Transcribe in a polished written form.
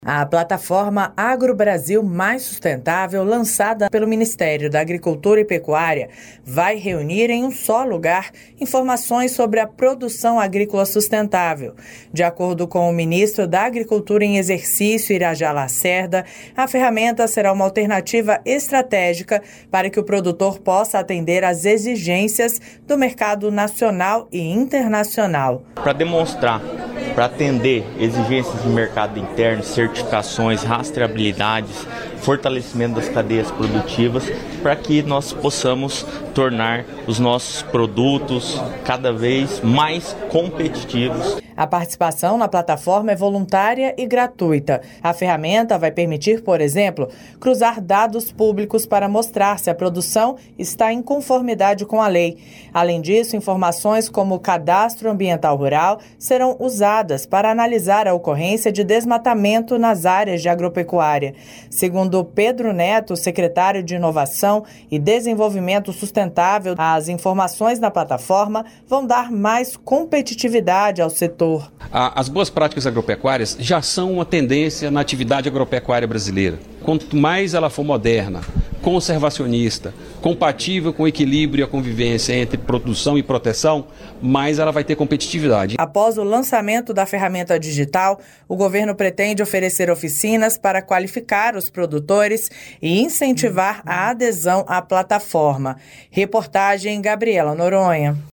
A plataforma AgroBrasil Mais Sustentável, lançada pelo Ministério da Agricultura e Pecuária, vai reunir em um só lugar informações sobre a produção agrícola sustentável. De acordo com o ministro da Agricultura em exercício, Irajá Lacerda, a ferramenta será uma alternativa estratégica para que o produtor possa atender às exigências do mercado nacional e internacional. Para demonstrar, para atender exigências de mercado interno, certificações, rastreabilidades, fortalecimento das cadeias produtivas, para que nós possamos tornar os nossos produtos cada vez mais competitivos. A participação na plataforma é voluntária e gratuita. A ferramenta vai permitir, por exemplo, cruzar dados públicos para mostrar se a produção está em conformidade com a lei. Além disso, informações como o cadastro ambiental rural serão usadas para analisar a ocorrência de desmatamento nas áreas de agropecuária. Segundo Pedro Neto, secretário de Inovação e Desenvolvimento Sustentável, as informações na plataforma vão dar mais competitividade ao setor. As boas práticas agropecuárias já são uma tendência na atividade agropecuária brasileira. Quanto mais ela for moderna, conservacionista, compatível com o equilíbrio e a convivência entre produção e proteção, mais ela vai ter competitividade. Após o lançamento da ferramenta digital, o governo pretende oferecer oficinas para qualificar os produtores e incentivar a adesão à plataforma. Reportagem Gabriela Noronha.